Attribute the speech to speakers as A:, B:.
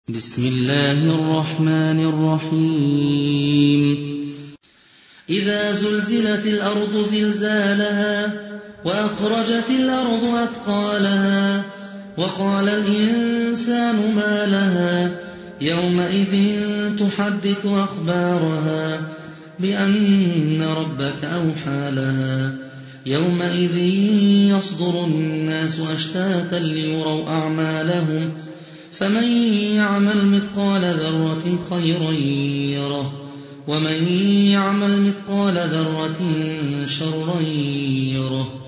A: بسم الله الرحمن الرحيم إذا زلزلت الأرض زلزالها وأخرجت الأرض أثقالها وقال الإنسان ما لها يومئذ تحدث أخبارها بأن ربك أوحى لها يومئذ يصدر الناس أشتاتا ليروا أعمالهم فمن يعمل مثقال ذرة خيرا يره ومن يعمل مثقال ذرة شرا يره